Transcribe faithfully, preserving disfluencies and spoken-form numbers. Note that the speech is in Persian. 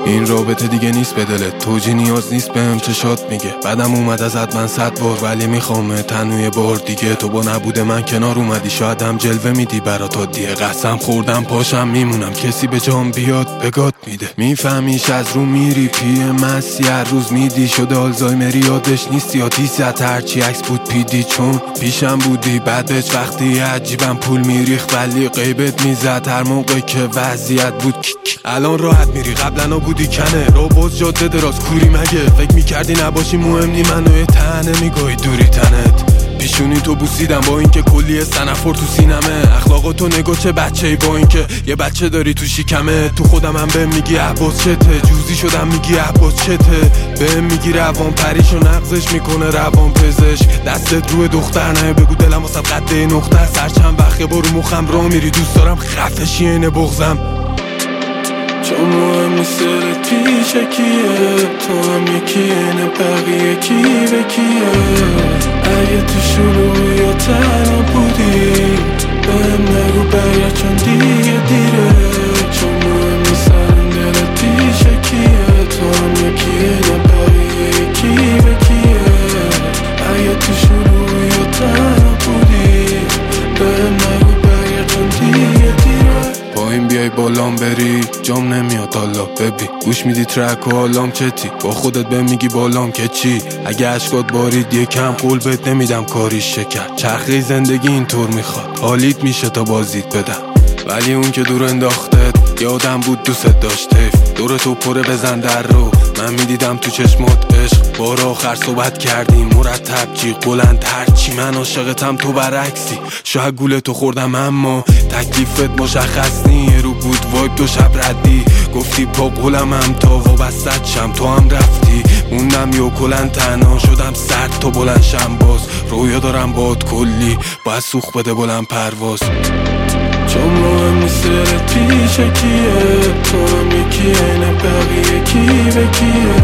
این رابطه دیگه نیست به دلت، توجی نیاز نیست بهم چشات میگه. بعدم اومد ازت من صد بار ولی میخوام تنوی بار دیگه. تو با نبود من کنار اومدی، شاید هم جلوه میدی برات عادیه. قسم خوردم پاشم میمونم، کسی به جام بیاد بگات میده. میفهمیش از رو میری پی مسی، هر روز میدی شده آلزایمری، یادش نیست یا دیست هرچی عکس بود پیدی. چون پیشم بودی بعدش وقتی عجیبم پول میریخت ولی غیبت میزد هر موقع که وضعیت بود کیک. الان راحت میری قبلا بودی کنه رو باز جاده دراز کوری مگه. فکر میکردی نباشی مهم نی منو تنه میگوی دوری تنت. پیشونی تو بوسیدم با اینکه کلی سنفر تو سینمه. اخلاقاتو نگاه چه بچه‌ای با اینکه یه بچه داری تو شکمه. تو خودم هم بهم میگی عباس چته، جوزی شدم میگی عباس چته. بهم میگی روان پریشو نقضش میکنه روان پزشک. دستت روی دختر نه بگو دلم واسه قده نقطه. سر چند وقت یه بار مخم را میری، دوست دارم خفشی اینه بغزم. چون مهم نیست دلت پیش کیه، تو هم یکی اینه بقیه کی به کیه. اگه تو شروع یا تنها بودی بهم نگو برگرد چون دیگه دیره. چون مهم نیست دلت پیش کیه، تو هم یکی اینه بقیه کی به کیه. اگه تو شروع یا تنها بودی بهم نگو برگرد چون دیگه دیره. با این بیای بالام بری جام نمیاد حالا ببین. گوش میدی ترک و حالام چتی، با خودت به میگی بالام که چی. اگه عشقات بارید یکم قول بهت نمیدم کاریش شکر. چرخه زندگی اینطور میخواد، حالیت میشه تا بازیت بدم. ولی اون که دور انداختت یادم بود دوست داشت حیف. دور تو پره بزن در رو، من میدیدم تو چشمات عشق. بار آخر صحبت کردیم مرتب جیغ بلند هرچی. من عاشقتم تو برعکسی، شاید گول تو خوردم اما تکلیفت مشخص نی. رو بود وایب دو شب ردی، گفتی پا قولم هم تا وابستت شم. تو هم رفتی موندم یا کلن تنها شدم سرد تا بلند شم. باز رویا دارم باد کلی باید سوخ بده بلند پرواز. چون مهم نیست دلت پیش کیه، تو هم یکی اینه بقیه کی به کیه.